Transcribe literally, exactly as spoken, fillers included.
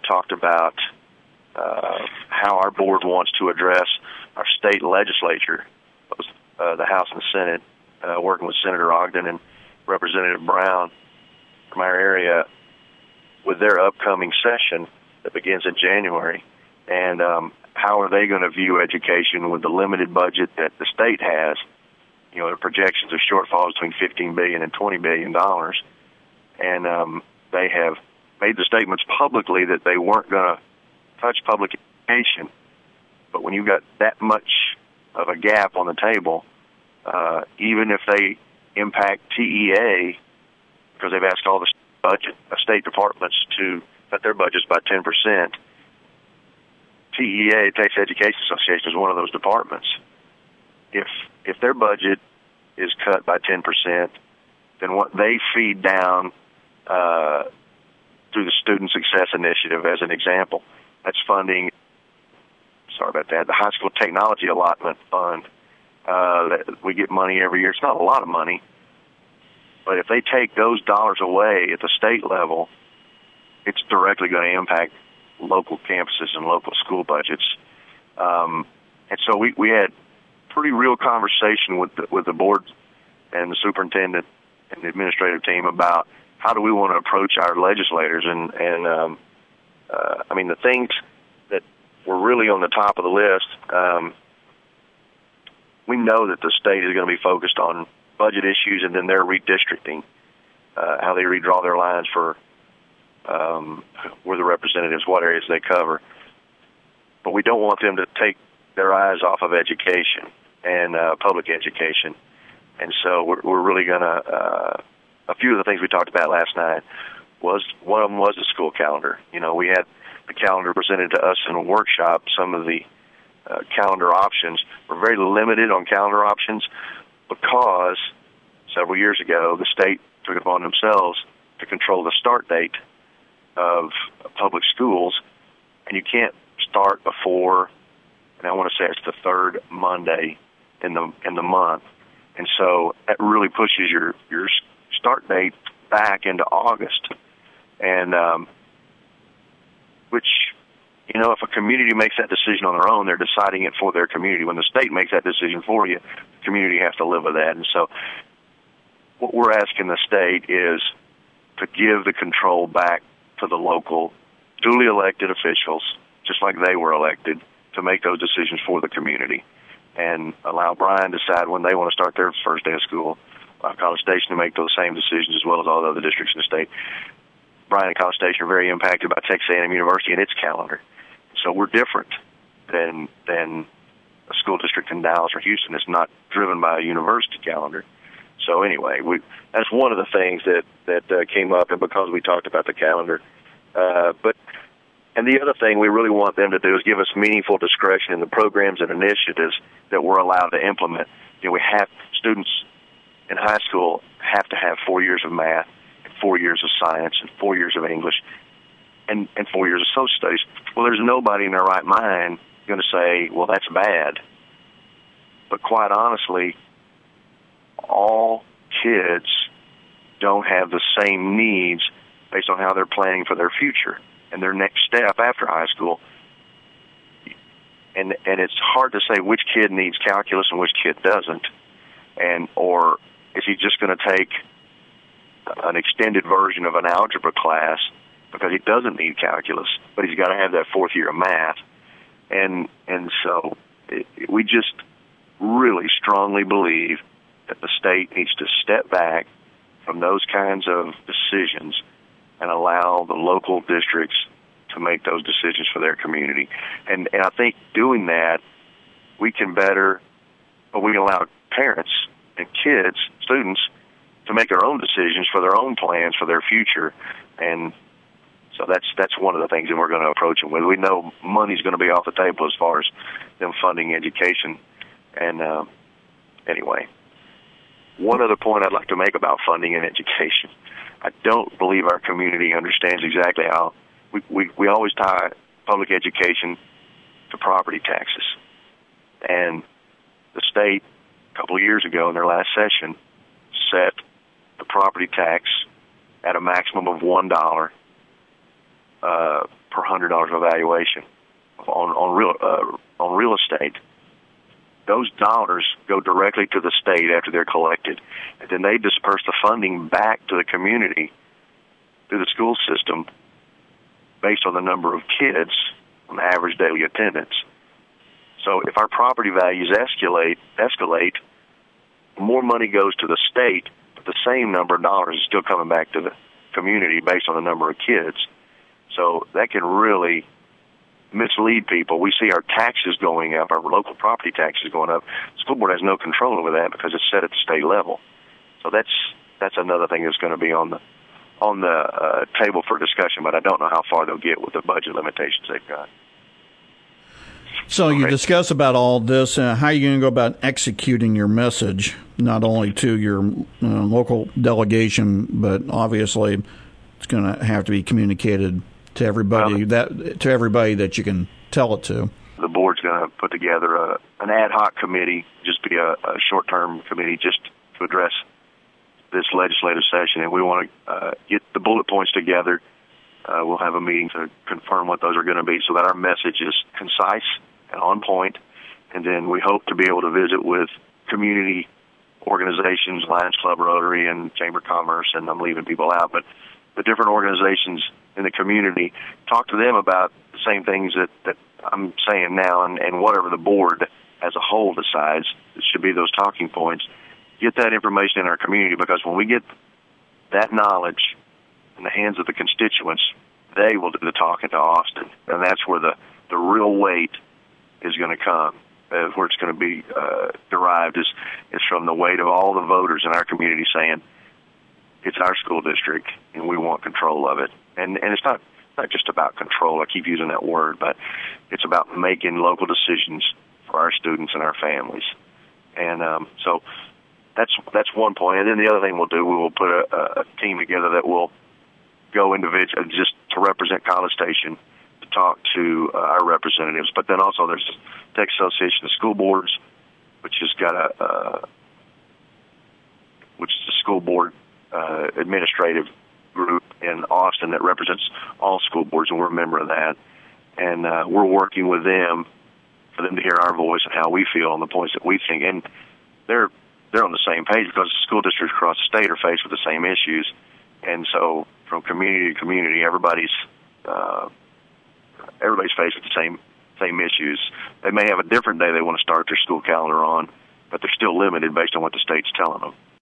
talked about uh, how our board wants to address our state legislature, uh, the House and the Senate, uh, working with Senator Ogden and Representative Brown from our area with their upcoming session that begins in January. And um, how are they going to view education with the limited budget that the state has? You know, the projections of shortfalls between fifteen billion dollars and twenty billion dollars. And um, they have made the statements publicly that they weren't going to touch public education. But when you've got that much of a gap on the table, uh, even if they impact T E A, because they've asked all the budget uh, state departments to cut their budgets by ten percent, T E A, Texas Education Association, is one of those departments. If if their budget is cut by ten percent, then what they feed down uh, through the Student Success Initiative, as an example, that's funding, sorry about that, the High School Technology Allotment Fund. Uh, that we get money every year. It's not a lot of money, but if they take those dollars away at the state level, it's directly going to impact local campuses and local school budgets. Um, and so we, we had pretty real conversation with the, with the board and the superintendent and the administrative team about how do we want to approach our legislators. And, and um, uh, I mean, the things that were really on the top of the list, um, we know that the state is going to be focused on budget issues and then their redistricting, uh, how they redraw their lines for um, where the representatives, what areas they cover. But we don't want them to take their eyes off of education and uh, public education. And so we're, we're really going to, uh, a few of the things we talked about last night was, one of them was the school calendar. You know, we had the calendar presented to us in a workshop. Some of the uh, calendar options were very limited on calendar options because several years ago the state took it upon themselves to control the start date of public schools, and you can't start before, and I want to say it's the third Monday in the in the month. And so that really pushes your, your start date back into August. And um, which, you know, if a community makes that decision on their own, they're deciding it for their community. When the state makes that decision for you, the community has to live with that. And so what we're asking the state is to give the control back to the local, duly elected officials, just like they were elected, to make those decisions for the community, and allow Bryan to decide when they want to start their first day of school, allow College Station to make those same decisions as well as all the other districts in the state. Bryan and College Station are very impacted by Texas A and M University and its calendar. So we're different than than a school district in Dallas or Houston that's not driven by a university calendar. So anyway, we, that's one of the things that, that uh, came up, and because we talked about the calendar. Uh, but And the other thing we really want them to do is give us meaningful discretion in the programs and initiatives that we're allowed to implement. You know, we have students in high school have to have four years of math, and four years of science, and four years of English, and, and four years of social studies. Well, there's nobody in their right mind going to say, well, that's bad. But quite honestly, all kids don't have the same needs based on how they're planning for their future and their next step after high school. And and it's hard to say which kid needs calculus and which kid doesn't. And or is he just going to take an extended version of an algebra class because he doesn't need calculus, but he's got to have that fourth year of math. And and so it, we just really strongly believe that the state needs to step back from those kinds of decisions and allow the local districts to make those decisions for their community. And, and I think doing that, we can better, but we can allow parents and kids, students, to make their own decisions for their own plans for their future. And so that's that's one of the things that we're going to approach them with. We know money's going to be off the table as far as them funding education. And uh, anyway, one other point I'd like to make about funding and education. I don't believe our community understands exactly how we, we, we always tie public education to property taxes. And the state, a couple of years ago in their last session, set the property tax at a maximum of one dollar uh, per one hundred dollars of valuation on on real uh, on real estate. Those dollars go directly to the state after they're collected, and then they disperse the funding back to the community through the school system based on the number of kids on average daily attendance. So if our property values escalate, escalate, more money goes to the state, but the same number of dollars is still coming back to the community based on the number of kids. So that can really mislead people. We see our taxes going up, our local property taxes going up. The school board has no control over that because it's set at the state level. So that's that's another thing that's going to be on the on the uh, table for discussion, but I don't know how far they'll get with the budget limitations they've got. So you discuss about all this, uh, how are you going to go about executing your message, not only to your uh, local delegation, but obviously it's going to have to be communicated to everybody um, that to everybody that you can tell it to. The board's going to put together a, an ad hoc committee, just be a, a short-term committee, just to address this legislative session, and we want to uh, get the bullet points together. Uh, we'll have a meeting to confirm what those are going to be so that our message is concise and on point, and then we hope to be able to visit with community organizations, Lions Club, Rotary, and Chamber of Commerce, and I'm leaving people out, but the different organizations in the community, talk to them about the same things that, that I'm saying now, and, and whatever the board as a whole decides, it should be those talking points. Get that information in our community, because when we get that knowledge in the hands of the constituents, they will do the talking to Austin, and that's where the, the real weight is going to come, uh, where it's going to be uh, derived is, is from the weight of all the voters in our community saying, it's our school district, and we want control of it. And and it's not, not just about control, I keep using that word, but it's about making local decisions for our students and our families. And um, so that's that's one point. And then the other thing we'll do, we will put a, a team together that will go individually just to represent College Station, to talk to uh, our representatives. But then also there's the Texas Association of School Boards, which has got a, uh, which is a school board uh, administrative group in Austin that represents all school boards, and we're a member of that. And uh, we're working with them for them to hear our voice and how we feel on the points that we think. And they're they're on the same page because school districts across the state are faced with the same issues. And so from community to community, everybody's uh, everybody's faced with the same same issues. They may have a different day they want to start their school calendar on, but they're still limited based on what the state's telling them.